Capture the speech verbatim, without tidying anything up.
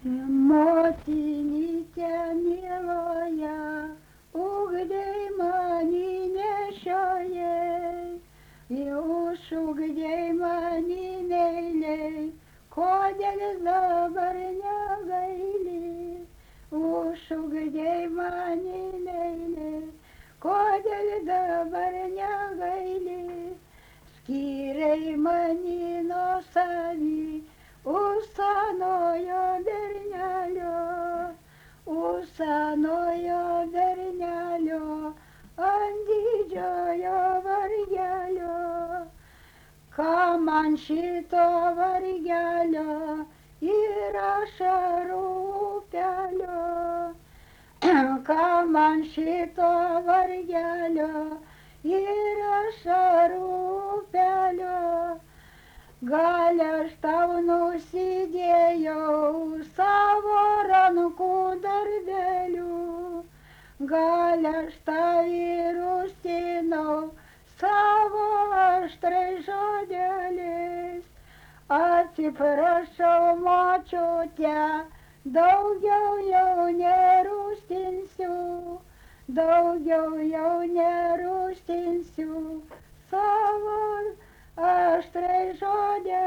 Motinyte mieloje, ugdei mani nešioje, išugdei mani meiliai, kodėl dabar negaili. Užugdei mani meiliai, kodėl dabar negaili. Skyrei mani nuo savį, už senojo bernelio, už senojo bernelio, ant didžiojo vargelio. Ką man šito vargelio ir ašarų upelio, ką man šito vargelio ir ašarų upelio. Gal aš tau nusidėjau savo rankų darbelių, gal aš tau ir užstinau savo aštrais žodeliais. Atsiprašau, močiute, daugiau jau nerūstinsiu, daugiau jau nerūstinsiu savo aštrais žodeliais.